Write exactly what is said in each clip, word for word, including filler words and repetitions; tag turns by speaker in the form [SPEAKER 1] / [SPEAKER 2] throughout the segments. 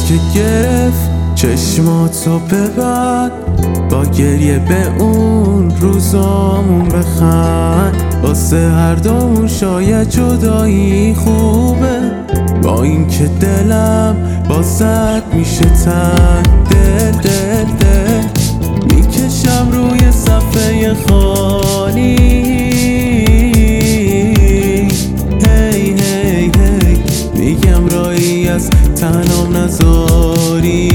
[SPEAKER 1] که گرفت چشماتو ببند، با گریه به اون روزامون بخند. واسه هر دومون شاید جدایی خوبه، با این که دلم بازت میشه تنگ. دل دل دل میکشم روی صفحه خالی. هی هی هی میگم رایی از تنام نذاری.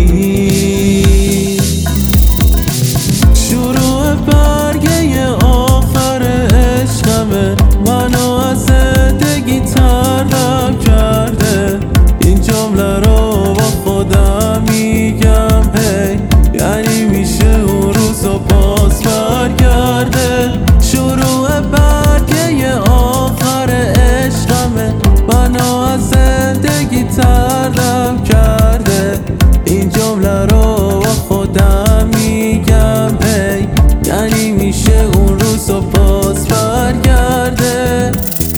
[SPEAKER 1] شروع برگه آخر عشقمه، منو از زندگی طردم کرده. این جمله رو با خودم میگم هی، یعنی میشه اون روزا باز برگرده. شروع برگه آخر عشقمه، منو از زندگی طردم کرده. این جمله رو با خودم میگم هی، یعنی میشه اون روزا باز برگرده.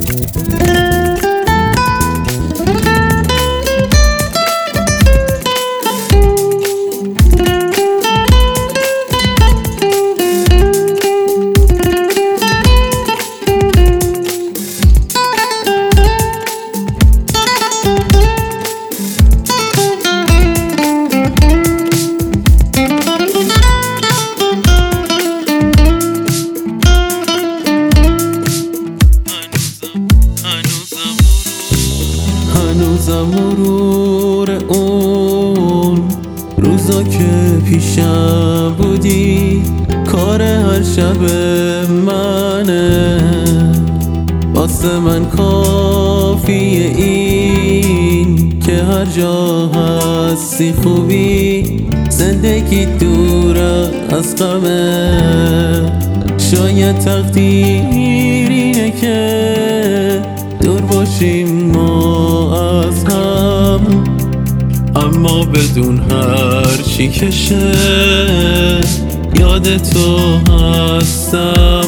[SPEAKER 1] هنوزم مرور اون روزا که پیشم بودی، کار هر شب منه. واسه من کافیه این که هر جا هستی خوبی، زندگی دور از غمه. شاید تقدیر اینه که دور باشیم ما از هم، اما بدون هر چی که شه یاد تو هستم.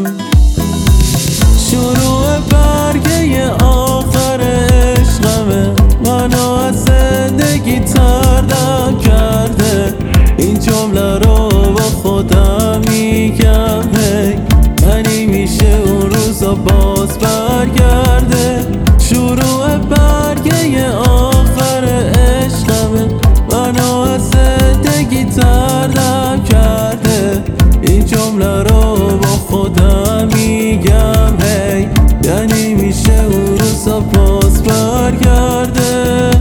[SPEAKER 1] شروع برگه آخر عشقمه، منو از زندگی طردم کرده. این جمله رو با خودم میگم هی، یعنی میشه اون روزا باز برگرده. شروع برگه آخر عشقمه، منو از زندگی طردم کرده. این جمله رو با خودم میگم هی، یعنی میشه اون روزا باز برگرده.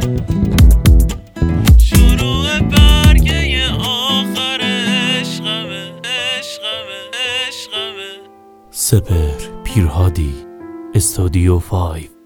[SPEAKER 1] شروع برگه آخر عشقمه، عشقمه، عشقمه.
[SPEAKER 2] سپهر پیرهادی استودیو پنج.